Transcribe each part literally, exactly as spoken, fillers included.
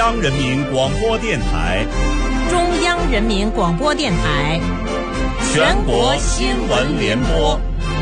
央人民广播电台， 中央人民广播电台， 全国新闻联播。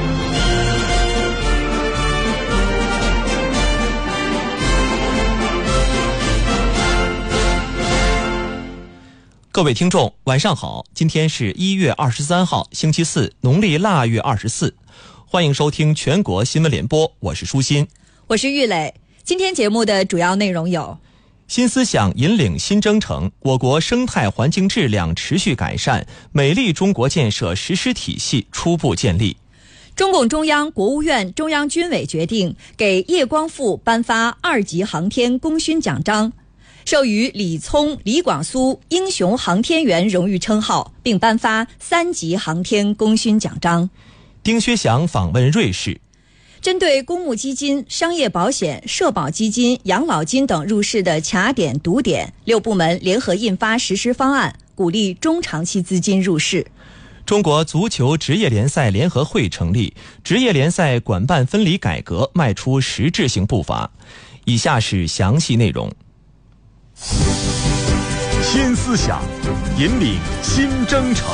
各位听众，晚上好！今天是一月二十三号，星期四，农历腊月二十四。欢迎收听全国新闻联播，我是舒心， 我是玉磊。今天节目的主要内容有： 新思想引领新征程，我国生态环境质量持续改善，美丽中国建设实施体系初步建立。 中共中央、国务院、中央军委决定给叶光富颁发二级航天功勋奖章，授予李聪、李广苏英雄航天员荣誉称号，并颁发三级航天功勋奖章。 丁薛祥访问瑞士。 针对公募基金、商业保险、社保基金、养老金等入市的卡点堵点，六部门联合印发实施方案，鼓励中长期资金入市。 中国足球职业联赛联合会成立，职业联赛管办分离改革迈出实质性步伐。以下是详细内容。 新思想引领新征程。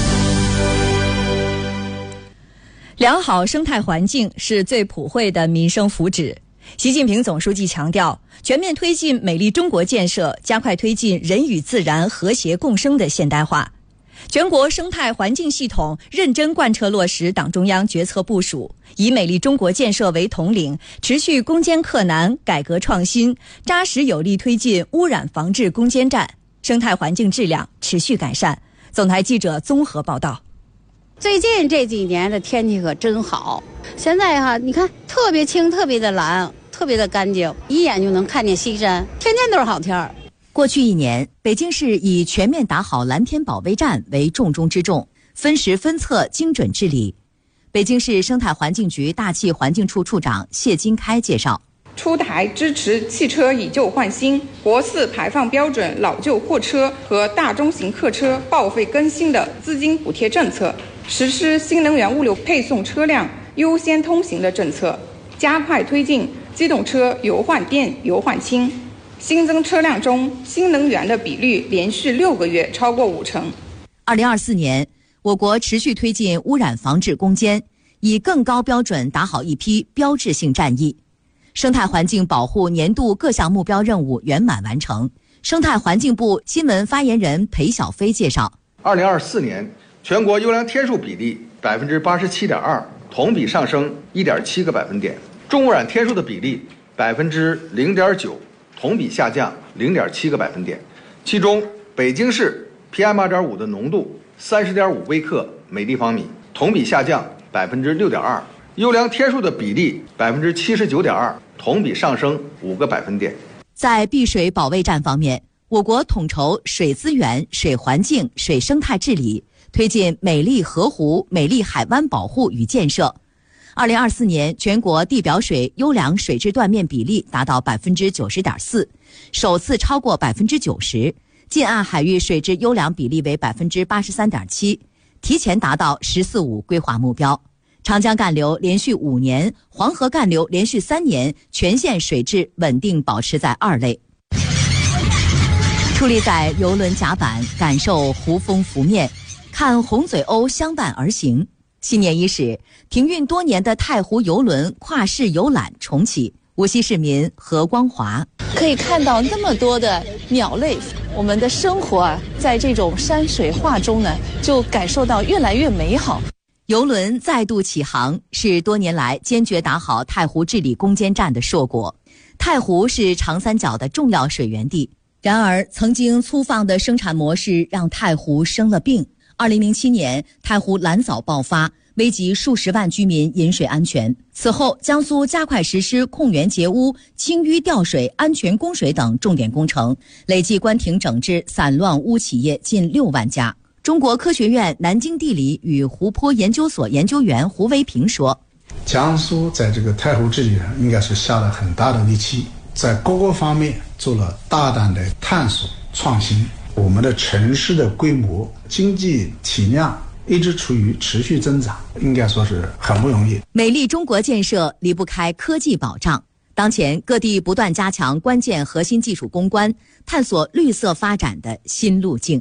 良好生态环境是最普惠的民生福祉。习近平总书记强调，全面推进美丽中国建设，加快推进人与自然和谐共生的现代化。全国生态环境系统认真贯彻落实党中央决策部署，以美丽中国建设为统领，持续攻坚克难、改革创新，扎实有力推进污染防治攻坚战，生态环境质量持续改善。总台记者综合报道。 最近这几年的天气可真好，现在哈，你看特别清、特别的蓝、特别的干净，一眼就能看见西山，天天都是好天儿。 过去一年，北京市以全面打好蓝天保卫战为重中之重，分时分策精准治理。北京市生态环境局大气环境处处长谢金开介绍， 出台支持汽车以旧换新、国四排放标准老旧货车和大中型客车报废更新的资金补贴政策，实施新能源物流配送车辆优先通行的政策，加快推进机动车油换电、油换氢。新增车辆中，新能源的比率连续六个月超过五成。 二零二四年，我国持续推进污染防治攻坚，以更高标准打好一批标志性战役。生态环境保护年度各项目标任务圆满完成。生态环境部新闻发言人裴晓飞介绍， 二零二四年全国优良天数比例百分之八十七点二，同比上升一点七个百分点；重污染天数的比例百分之零点九，同比下降零点七个百分点。其中，北京市 P M 二点五 的浓度三十点五微克每立方米，同比下降百分之六点二；优良天数的比例百分之七十九点二，同比上升五个百分点。 在碧水保卫战方面，我国统筹水资源、水环境、水生态治理，推进美丽河湖、美丽海湾保护与建设。二零二四年，全国地表水优良水质断面比例达到百分之九十点四，首次超过百分之九十。近岸海域水质优良比例为百分之八十三点七，提前达到“十四五”规划目标。长江干流连续五年，黄河干流连续三年，全线水质稳定保持在二类。矗立在游轮甲板，感受湖风拂面，看红嘴鸥相伴而行。新年伊始，停运多年的太湖游轮跨市游览重启。无锡市民何光华可以看到那么多的鸟类，我们的生活啊，在这种山水画中呢，就感受到越来越美好。 游轮再度起航，是多年来坚决打好太湖治理攻坚战的硕果。太湖是长三角的重要水源地，然而曾经粗放的生产模式让太湖生了病。二零零七年，太湖蓝藻爆发，危及数十万居民饮水安全。此后，江苏加快实施控源截污、清淤调水、安全供水等重点工程，累计关停整治散乱污企业近六万家。中国科学院南京地理与湖泊研究所研究员胡维平说， 江苏在这个太湖治理上应该是下了很大的力气，在各个方面做了大胆的探索创新。我们的城市的规模、经济体量一直处于持续增长，应该说是很不容易。 美丽中国建设离不开科技保障。 当前各地不断加强关键核心技术攻关，探索绿色发展的新路径。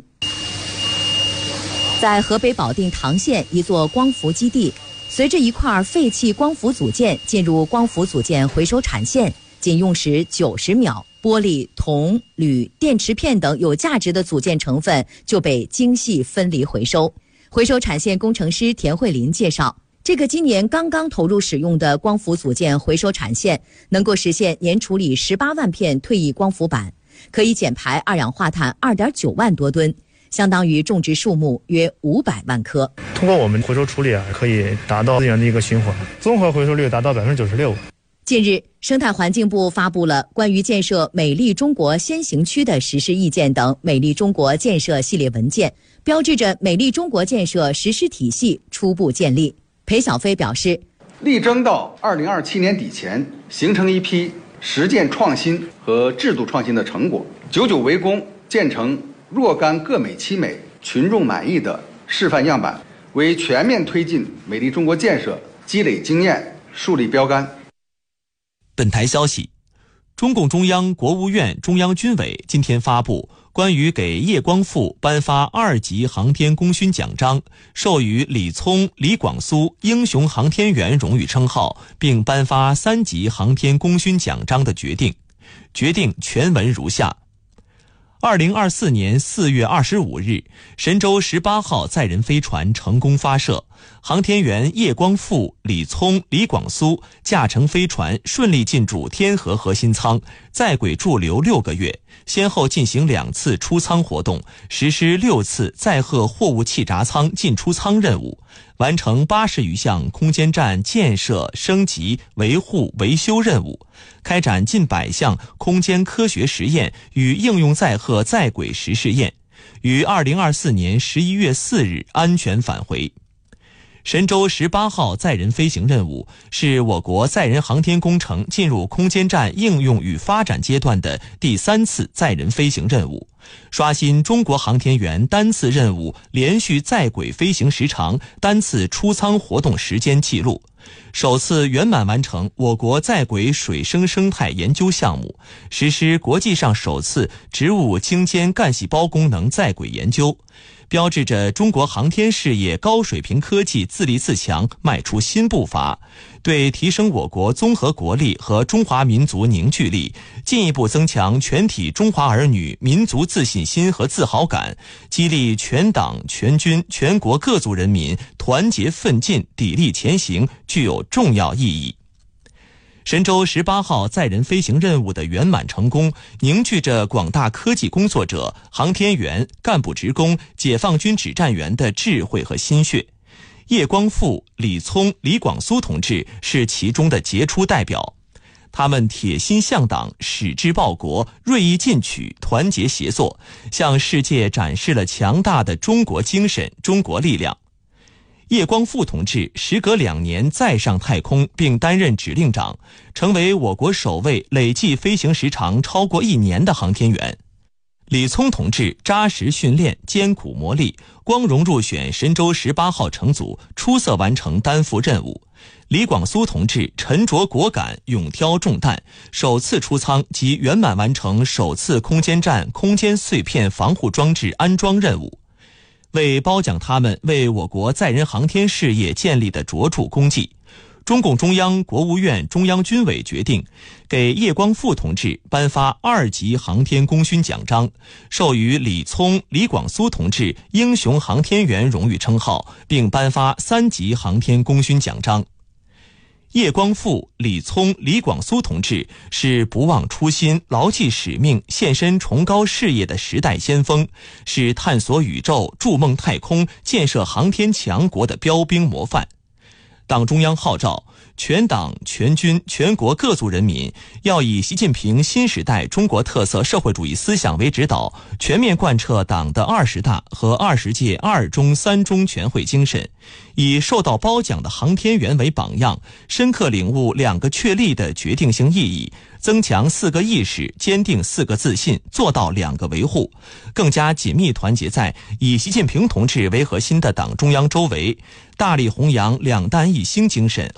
在河北保定唐县一座光伏基地，随着一块废弃光伏组件进入光伏组件回收产线，仅用时九十秒，玻璃、铜、铝、电池片等有价值的组件成分就被精细分离回收。回收产线工程师田慧林介绍，这个今年刚刚投入使用的光伏组件回收产线能够实现年处理十八万片退役光伏板，可以减排二氧化碳二点九万多吨，相当于种植树木约五百万棵。 通过我们回收处理啊，可以达到资源的一个循环，综合回收率达到百分之九十六。 近日，生态环境部发布了关于建设美丽中国先行区的实施意见等美丽中国建设系列文件，标志着美丽中国建设实施体系初步建立。裴小飞表示， 力争到二零二七年底前形成一批实践创新和制度创新的成果，久久为功，建成若干各美其美、群众满意的示范样板，为全面推进美丽中国建设积累经验、树立标杆。 本台消息，中共中央、国务院、中央军委今天发布关于给叶光富颁发二级航天功勋奖章，授予李聪、李广苏英雄航天员荣誉称号，并颁发三级航天功勋奖章的决定。决定全文如下：二零二四年四月二十五日，神舟十八号载人飞船成功发射，航天员叶光富、李聪、李广苏驾乘飞船顺利进驻天河核心舱，在轨驻留六个月，先后进行两次出舱活动，实施六次载荷货物气闸舱进出舱任务，完成八十余项空间站建设、升级、维护、维修任务，开展近百项空间科学实验与应用载荷在轨实试验，于二零二四年十一月四日安全返回。神舟十八号载人飞行任务是我国载人航天工程进入空间站应用与发展阶段的第三次载人飞行任务，刷新中国航天员单次任务连续在轨飞行时长、单次出舱活动时间记录，首次圆满完成我国在轨水生生态研究项目，实施国际上首次植物茎间干细胞功能在轨研究，标志着中国航天事业高水平科技自立自强迈出新步伐，对提升我国综合国力和中华民族凝聚力，进一步增强全体中华儿女民族自信心和自豪感，激励全党全军全国各族人民团结奋进、砥砺前行，具有重要意义。神舟十八号载人飞行任务的圆满成功，凝聚着广大科技工作者、航天员、干部职工、解放军指战员的智慧和心血。叶光富、李聪、李广苏同志是其中的杰出代表，他们铁心向党、矢志报国、锐意进取、团结协作，向世界展示了强大的中国精神、中国力量。叶光富同志时隔两年再上太空并担任指令长，成为我国首位累计飞行时长超过一年的航天员。李聪同志扎实训练、艰苦磨砺，光荣入选神舟十八号乘组，出色完成担负任务。李广苏同志沉着果敢，勇挑重担，首次出舱即圆满完成首次空间站空间碎片防护装置安装任务。为褒奖他们为我国载人航天事业建立的卓著功绩，中共中央、国务院、中央军委决定给叶光富同志颁发二级航天功勋奖章，授予李聪、李广苏同志英雄航天员荣誉称号，并颁发三级航天功勋奖章。叶光富、李聪、李广苏同志是不忘初心、牢记使命、献身崇高事业的时代先锋，是探索宇宙、筑梦太空、建设航天强国的标兵模范。党中央号召全党全军全国各族人民要以习近平新时代中国特色社会主义思想为指导，全面贯彻党的二十大和二十届二中三中全会精神，以受到褒奖的航天员为榜样，深刻领悟两个确立的决定性意义，增强四个意识，坚定四个自信，做到两个维护，更加紧密团结在以习近平同志为核心的党中央周围，大力弘扬两弹一星精神和在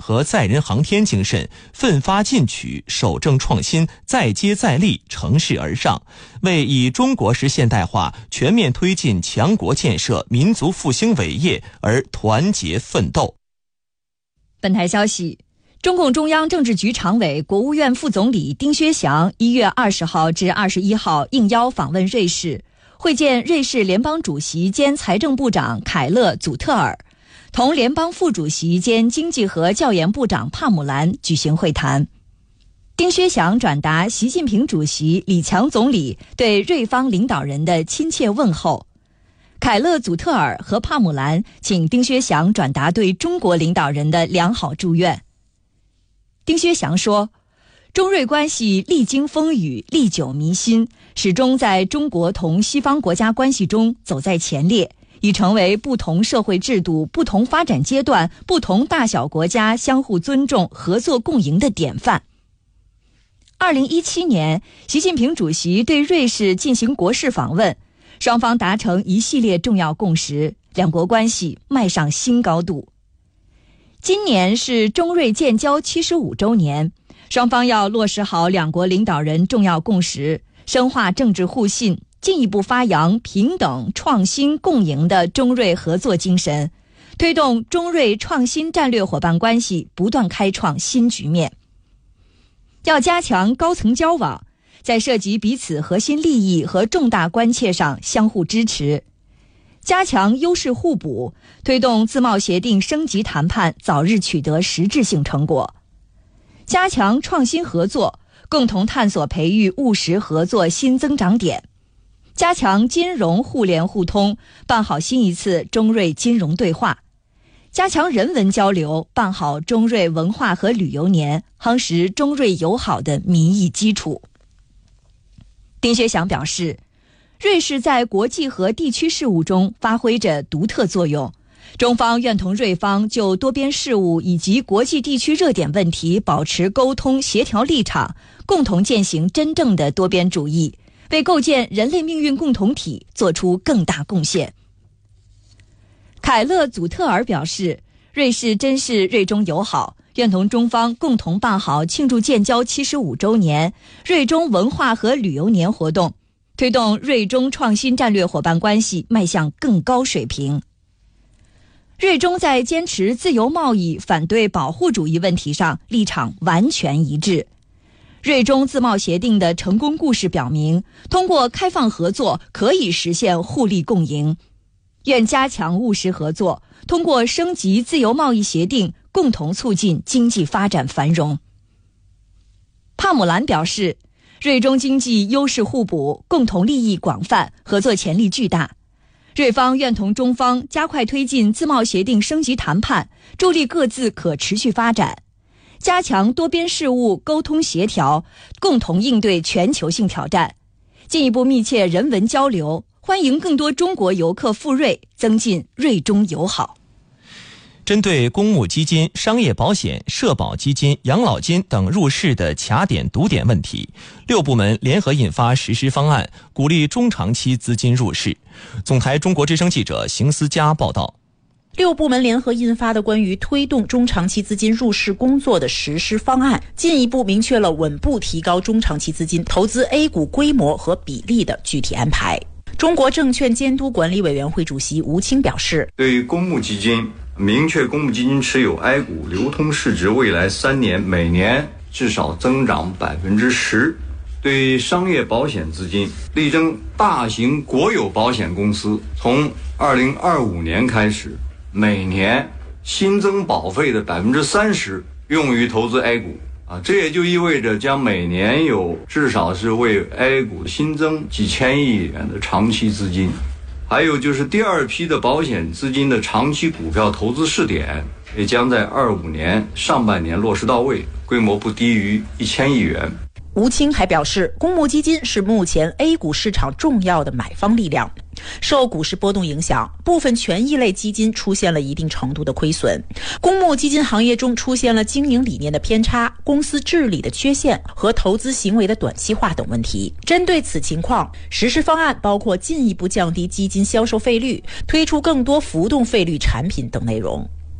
人航天精神，奋发进取，守正创新，再接再厉，乘势而上，为以中国式现代化全面推进强国建设、民族复兴伟业而团结奋斗。 本台消息，中共中央政治局常委、国务院副总理丁薛祥一月二十号至二十一号应邀访问瑞士，会见瑞士联邦主席兼财政部长凯勒·祖特尔，同联邦副主席兼经济和教研部长帕姆兰举行会谈。丁薛祥转达习近平主席、李强总理对瑞方领导人的亲切问候。凯勒·祖特尔和帕姆兰请丁薛祥转达对中国领导人的良好祝愿。丁薛祥说，中瑞关系历经风雨，历久弥新，始终在中国同西方国家关系中走在前列，已成为不同社会制度、不同发展阶段、不同大小国家相互尊重、合作共赢的典范。二零一七年，习近平主席对瑞士进行国事访问，双方达成一系列重要共识，两国关系迈上新高度。今年是中瑞建交七十五周年，双方要落实好两国领导人重要共识，深化政治互信，进一步发扬平等、创新、共赢的中瑞合作精神，推动中瑞创新战略伙伴关系不断开创新局面。要加强高层交往，在涉及彼此核心利益和重大关切上相互支持，加强优势互补，推动自贸协定升级谈判早日取得实质性成果，加强创新合作，共同探索培育务实合作新增长点，加强金融互联互通，办好新一次中瑞金融对话，加强人文交流，办好中瑞文化和旅游年，夯实中瑞友好的民意基础。丁薛祥表示，瑞士在国际和地区事务中发挥着独特作用，中方愿同瑞方就多边事务以及国际地区热点问题保持沟通协调立场，共同践行真正的多边主义，为构建人类命运共同体做出更大贡献。凯勒·祖特尔表示，瑞士珍视瑞中友好，愿同中方共同办好庆祝建交七十五周年、瑞中文化和旅游年活动，推动瑞中创新战略伙伴关系迈向更高水平。瑞中在坚持自由贸易、反对保护主义问题上立场完全一致。瑞中自贸协定的成功故事表明，通过开放合作可以实现互利共赢。愿加强务实合作，通过升级自由贸易协定，共同促进经济发展繁荣。帕姆兰表示，瑞中经济优势互补，共同利益广泛，合作潜力巨大。瑞方愿同中方加快推进自贸协定升级谈判，助力各自可持续发展，加强多边事务沟通协调，共同应对全球性挑战，进一步密切人文交流，欢迎更多中国游客赴瑞，增进瑞中友好。 针对公募基金、商业保险、社保基金、养老金等入市的卡点堵点问题，六部门联合印发实施方案，鼓励中长期资金入市。总台中国之声记者邢思佳报道。 六部门联合印发的关于推动中长期资金入市工作的实施方案，进一步明确了稳步提高中长期资金投资 A 股规模和比例的具体安排。中国证券监督管理委员会主席吴清表示， 对于公募基金，明确公募基金持有 A 股流通市值未来三年每年至少增长百分之十。对商业保险资金，力争大型国有保险公司从二零二五年开始，每年新增保费的百分之三十用于投资 A 股啊，这也就意味着将每年有至少是为 A 股新增几千亿元的长期资金。还有就是第二批的保险资金的长期股票投资试点，也将在二五年上半年落实到位，规模不低于一千亿元。 吴清还表示，公募基金是目前 A 股市场重要的买方力量。受股市波动影响，部分权益类基金出现了一定程度的亏损，公募基金行业中出现了经营理念的偏差、公司治理的缺陷和投资行为的短期化等问题。针对此情况，实施方案包括进一步降低基金销售费率、推出更多浮动费率产品等内容。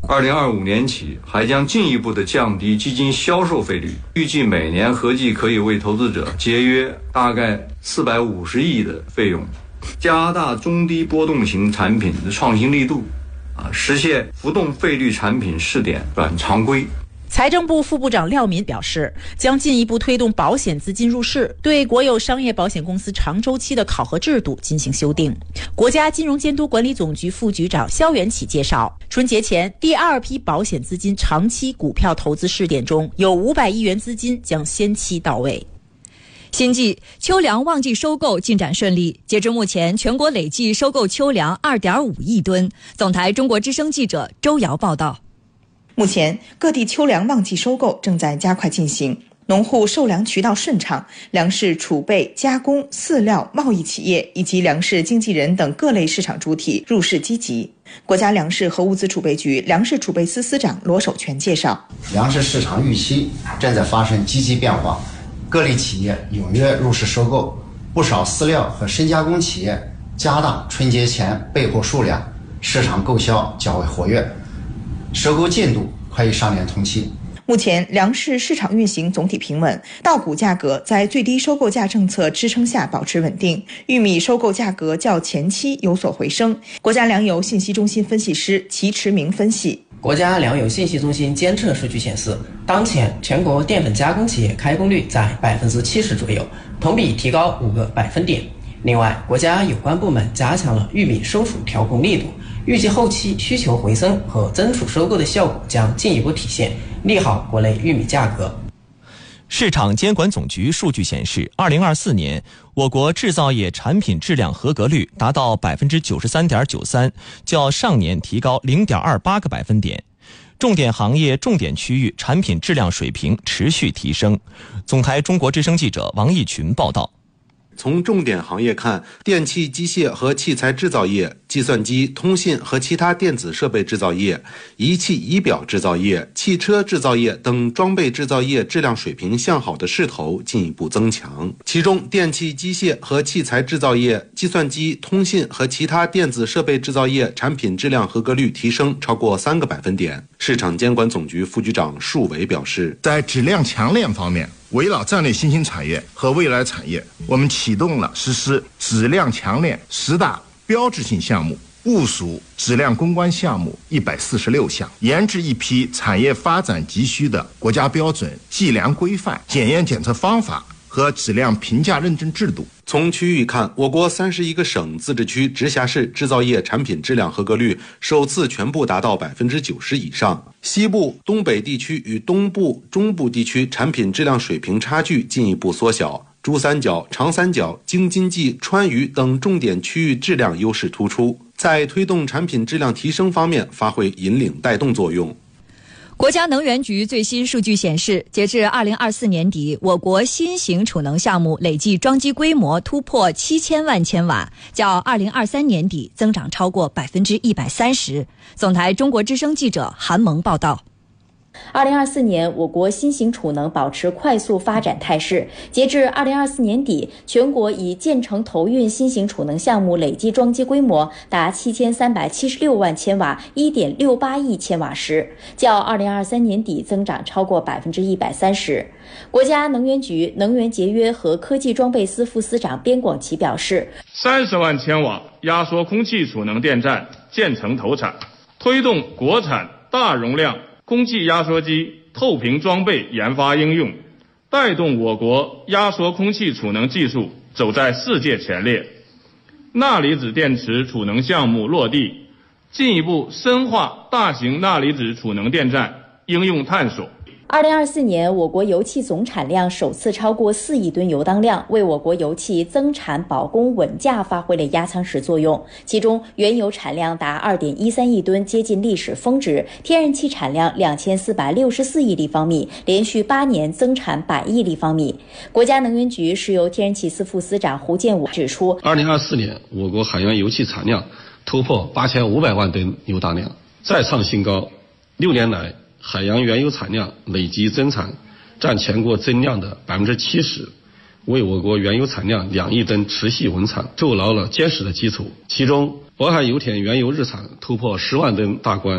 二零二五年起，还将进一步的降低基金销售费率，预计每年合计可以为投资者节约大概四百五十亿的费用，加大中低波动型产品的创新力度，啊，实现浮动费率产品试点转常规。 财政部副部长廖民表示，将进一步推动保险资金入市，对国有商业保险公司长周期的考核制度进行修订。国家金融监督管理总局副局长肖元起介绍，春节前第二批保险资金长期股票投资试点中，有五百亿元资金将先期到位。 新季秋粮旺季收购进展顺利，截至目前，全国累计收购秋粮 二点五亿吨。总台中国之声记者周瑶报道。 目前，各地秋粮旺季收购正在加快进行，农户售粮渠道顺畅，粮食储备、加工、饲料、贸易企业以及粮食经纪人等各类市场主体入市积极。国家粮食和物资储备局粮食储备司司长罗守全介绍， 粮食市场预期正在发生积极变化，各类企业踊跃入市收购，不少饲料和深加工企业加大春节前备货数量，市场购销较为活跃，收购进度快与上年同期。 目前粮食市场运行总体平稳，稻谷价格在最低收购价政策支撑下保持稳定，玉米收购价格较前期有所回升。国家粮油信息中心分析师齐驰明分析， 国家粮油信息中心监测数据显示，当前全国淀粉加工企业开工率在百分之七十左右，同比提高五个百分点。另外，国家有关部门加强了玉米收储调控力度，预计后期需求回升和增储收购的效果将进一步体现，利好国内玉米价格。 市场监管总局数据显示，二零二四年我国制造业产品质量合格率达到百分之九十三点九三，较上年提高零点二八个百分点。重点行业、重点区域产品质量水平持续提升。总台中国之声记者王义群报道。 从重点行业看，电气机械和器材制造业、计算机、通信和其他电子设备制造业、仪器仪表制造业、汽车制造业等装备制造业质量水平向好的势头进一步增强。其中，电气机械和器材制造业、计算机、通信和其他电子设备制造业产品质量合格率提升超过三个百分点。市场监管总局副局长束伟表示， 在质量强链方面，围绕战略新兴产业和未来产业，我们启动了实施质量强链十大标志性项目，部署质量攻关项目一百四十六项，研制一批产业发展急需的国家标准、计量规范、检验检测方法和质量评价认证制度。 从区域看，我国三十一个省、自治区、直辖市制造业产品质量合格率首次全部达到百分之九十以上。西部、东北地区与东部、中部地区产品质量水平差距进一步缩小。珠三角、长三角、京津冀、川渝等重点区域质量优势突出，在推动产品质量提升方面发挥引领带动作用。 国家能源局最新数据显示，截至二零二四年底，我国新型储能项目累计装机规模突破七千万千瓦，较二零二三年底增长超过百分之一百三十。总台中国之声记者韩萌报道。 二零二四年，我国新型储能保持快速发展态势。截至二零二四年底，全国已建成投运新型储能项目累计装机规模达七千三百七十六万千瓦，一点六八亿千瓦时，较二零二三年底增长超过百分之一百三十。国家能源局能源节约和科技装备司副司长边广奇表示， 三十万千瓦压缩空气储能电站建成投产，推动国产大容量空气压缩机透屏装备研发应用，带动我国压缩空气储能技术走在世界前列。钠离子电池储能项目落地，进一步深化大型钠离子储能电站应用探索。 二零二四年，我国油气总产量首次超过四亿吨油当量，为我国油气增产保供稳价发挥了压舱石作用。其中，原油产量达二点一三亿吨，接近历史峰值；天然气产量两千四百六十四亿立方米，连续八年增产百亿立方米。国家能源局石油天然气司副司长胡建武指出， 二零二四年我国海洋油气产量突破八千五百万吨油当量，再创新高。六年来，海洋原油产量累计增产占全国增量的百分之七十，为我国原油产量两亿吨持续稳产筑牢了坚实的基础。其中，渤海油田原油日产突破十万吨大关，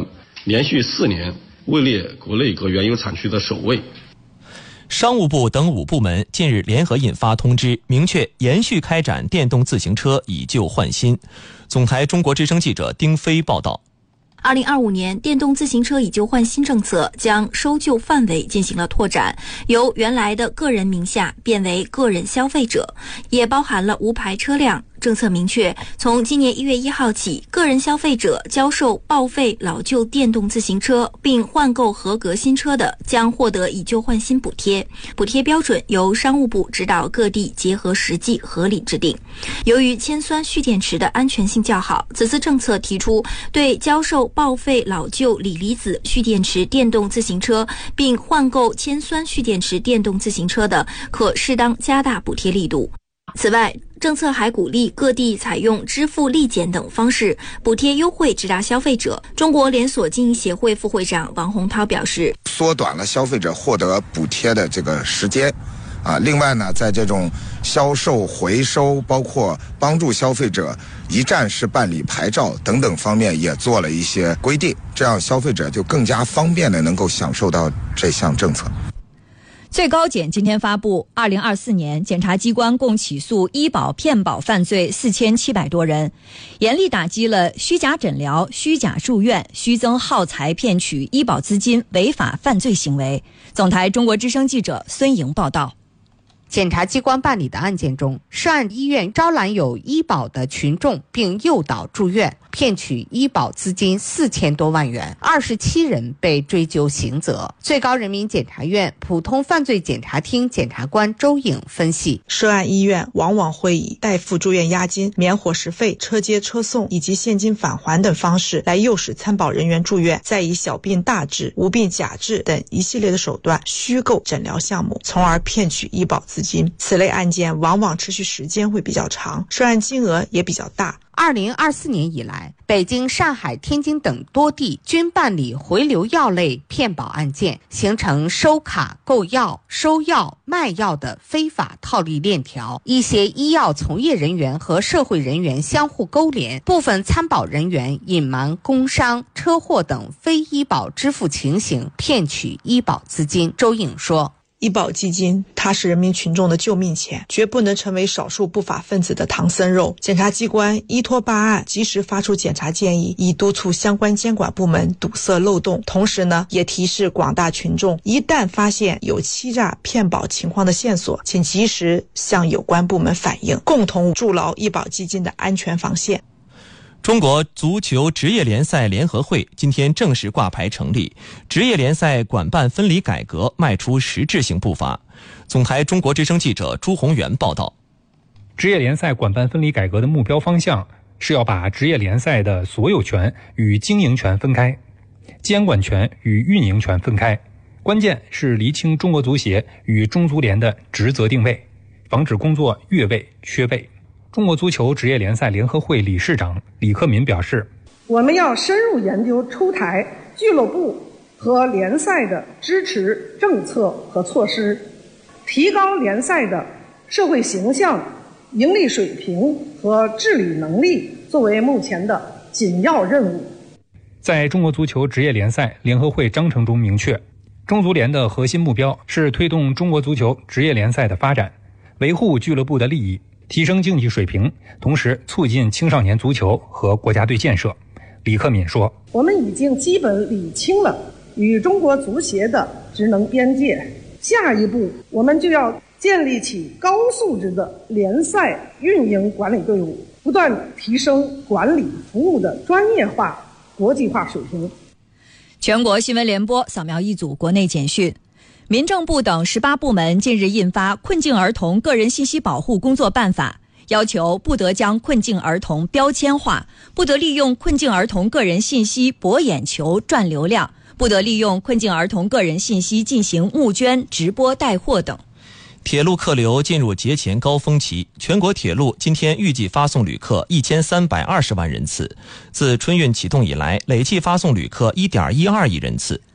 连续四年位列国内各原油产区的首位。 商务部等五部门近日联合印发通知，明确延续开展电动自行车以旧换新。总台中国之声记者丁飞报道。 二零二五年，电动自行车以旧换新政策将收旧范围进行了拓展，由原来的个人名下变为个人消费者，也包含了无牌车辆。政策明确，从今年一月一号起，个人消费者交售报废老旧电动自行车并换购合格新车的，将获得以旧换新补贴。补贴标准由商务部指导各地结合实际合理制定。由于铅酸蓄电池的安全性较好，此次政策提出对交售报废老旧锂离子蓄电池电动自行车并换购铅酸蓄电池电动自行车的，可适当加大补贴力度。此外，政策还鼓励各地采用支付立减等方式补贴优惠直达消费者。中国连锁经营协会副会长王洪涛表示， 缩短了消费者获得补贴的这个时间啊，另外呢，在这种销售、回收，包括帮助消费者一站式办理牌照等等方面，也做了一些规定，这样消费者就更加方便的能够享受到这项政策。 最高检今天发布，二零二四年检察机关共起诉医保骗保犯罪四千七百多人，严厉打击了虚假诊疗、虚假住院、虚增耗材骗取医保资金违法犯罪行为。总台中国之声记者孙莹报道。 检察机关办理的案件中，涉案医院招揽有医保的群众，并诱导住院，骗取医保资金四千多万元，二十七人被追究刑责。最高人民检察院普通犯罪检察厅检察官周颖分析， 涉案医院往往会以代付住院押金、免伙食费、车接车送以及现金返还等方式来诱使参保人员住院，再以小病大治、无病假治等一系列的手段虚构诊疗项目，从而骗取医保资金。此类案件往往持续时间会比较长，涉案金额也比较大。 二零二四年以来，北京、上海、天津等多地均办理回流药类骗保案件，形成收卡、购药、收药、卖药的非法套利链条。一些医药从业人员和社会人员相互勾连，部分参保人员隐瞒工伤、车祸等非医保支付情形，骗取医保资金。周颖说， 医保基金它是人民群众的救命钱，绝不能成为少数不法分子的唐僧肉。检察机关依托办案，及时发出检察建议，以督促相关监管部门堵塞漏洞。同时呢，也提示广大群众，一旦发现有欺诈骗保情况的线索，请及时向有关部门反映，共同筑牢医保基金的安全防线。 中国足球职业联赛联合会今天正式挂牌成立，职业联赛管办分离改革迈出实质性步伐。总台中国之声记者朱宏元报道。 职业联赛管办分离改革的目标方向是要把职业联赛的所有权与经营权分开，监管权与运营权分开，关键是厘清中国足协与中足联的职责定位，防止工作越位缺位。中国足球职业联赛联合会理事长李克敏表示， 我们要深入研究出台俱乐部和联赛的支持政策和措施，提高联赛的社会形象、盈利水平和治理能力，作为目前的紧要任务。 在中国足球职业联赛联合会章程中明确，中足联的核心目标是推动中国足球职业联赛的发展，维护俱乐部的利益，提升竞技水平，同时促进青少年足球和国家队建设。李克敏说， 我们已经基本理清了与中国足协的职能边界，下一步我们就要建立起高素质的联赛运营管理队伍，不断提升管理服务的专业化、国际化水平。 全国新闻联播扫描一组国内简讯。民政部等十八部门近日印发《困境儿童个人信息保护工作办法》，要求不得将困境儿童标签化，不得利用困境儿童个人信息博眼球赚流量，不得利用困境儿童个人信息进行募捐、直播带货等。 铁路客流进入节前高峰期，全国铁路今天预计发送旅客一千三百二十万人次，自春运启动以来，累计发送旅客一点一二亿人次。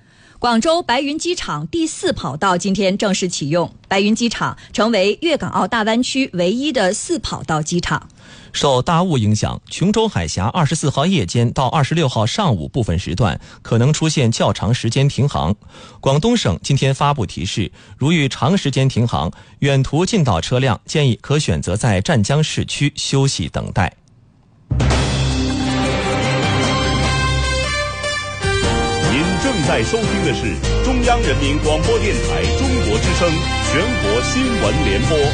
广州白云机场第四跑道今天正式启用，白云机场成为粤港澳大湾区唯一的四跑道机场。 受大雾影响，琼州海峡二十四号夜间到二十六号上午部分时段可能出现较长时间停航。广东省今天发布提示，如遇长时间停航，远途近岛车辆建议可选择在湛江市区休息等待。 正在收听的是中央人民广播电台中国之声全国新闻联播。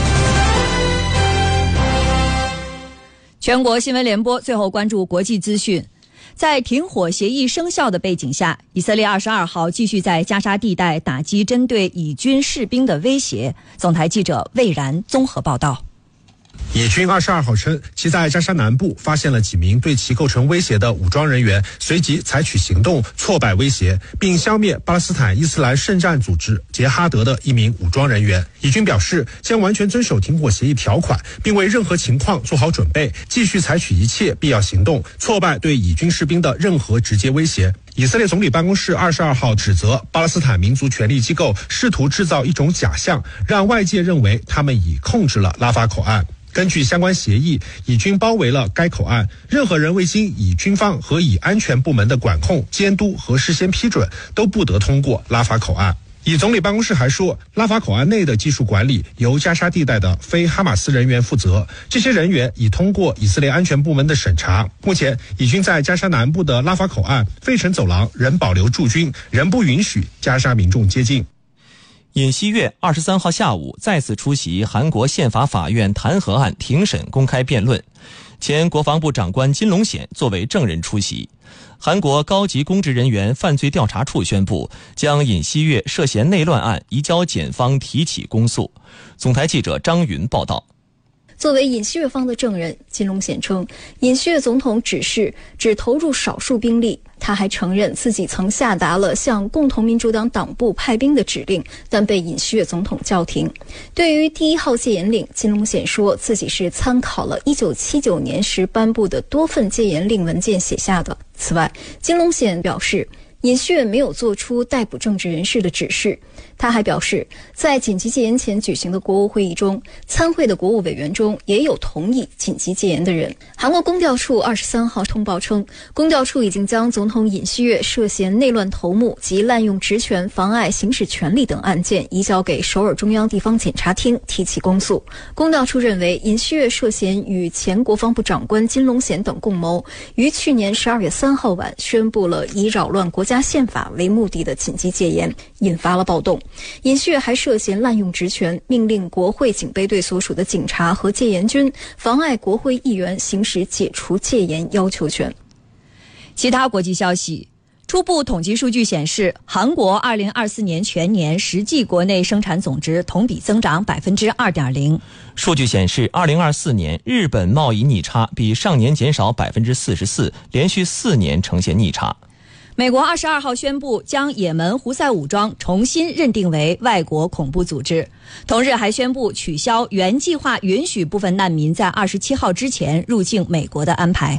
全国新闻联播最后关注国际资讯。在停火协议生效的背景下，以色列二十二号继续在加沙地带打击针对以军士兵的威胁。总台记者魏然综合报道。 以军二十二号称，其在加沙南部发现了几名对其构成威胁的武装人员，随即采取行动挫败威胁，并消灭巴勒斯坦伊斯兰圣战组织杰哈德的一名武装人员。以军表示将完全遵守停火协议条款，并为任何情况做好准备，继续采取一切必要行动，挫败对以军士兵的任何直接威胁。以色列总理办公室二十二号指责巴勒斯坦民族权力机构试图制造一种假象，让外界认为他们已控制了拉法口岸。根据相关协议，以军包围了该口岸，任何人未经以军方和以安全部门的管控、监督和事先批准，都不得通过拉法口岸。以总理办公室还说，拉法口岸内的技术管理由加沙地带的非哈马斯人员负责，这些人员已通过以色列安全部门的审查。目前，以军在加沙南部的拉法口岸、费城走廊仍保留驻军，仍不允许加沙民众接近。 尹锡悦二十三号下午再次出席韩国宪法法院弹劾案庭审公开辩论，前国防部长官金龙显作为证人出席。韩国高级公职人员犯罪调查处宣布，将尹锡悦涉嫌内乱案移交检方提起公诉。总台记者张云报道。 作为尹锡悦方的证人，金龙显称，尹锡悦总统指示只投入少数兵力。他还承认自己曾下达了向共同民主党党部派兵的指令，但被尹锡悦总统叫停。对于第一号戒严令，金龙显说自己是参考了一九七九年时颁布的多份戒严令文件写下的。此外，金龙显表示，尹锡悦没有做出逮捕政治人士的指示。他还表示，在紧急戒严前举行的国务会议中，参会的国务委员中也有同意紧急戒严的人。韩国公调处二十三号通报称，公调处已经将总统尹锡悦涉嫌内乱头目及滥用职权、妨碍行使权力等案件移交给首尔中央地方检察厅提起公诉。公调处认为，尹锡悦涉嫌与前国防部长官金龙显等共谋，于去年十二月三号晚宣布了以扰乱国家宪法为目的的紧急戒严，引发了暴动。尹锡悦还涉嫌滥用职权，命令国会警备队所属的警察和戒严军妨碍国会议员行使解除戒严要求权。 其他国际消息，初步统计数据显示，韩国二零二四年全年实际国内生产总值同比增长 百分之二点零。 数据显示，二零二四年日本贸易逆差比上年减少 百分之四十四， 连续四年呈现逆差。 美国二十二号宣布将也门胡塞武装重新认定为外国恐怖组织，同日还宣布取消原计划允许部分难民在二十七号之前入境美国的安排。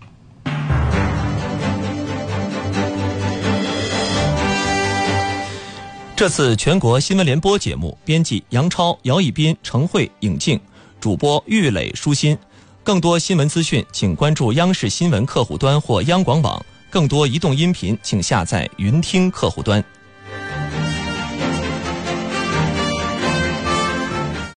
这次全国新闻联播节目编辑杨超、姚一斌、程慧、尹静，主播玉磊、舒心。更多新闻资讯请关注央视新闻客户端或央广网，更多移动音频请下载云听客户端。